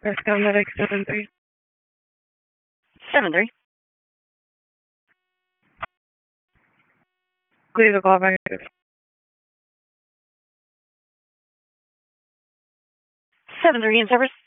Pascal Medic 7-3. 7-3. Clear the call back. 7-3 in service.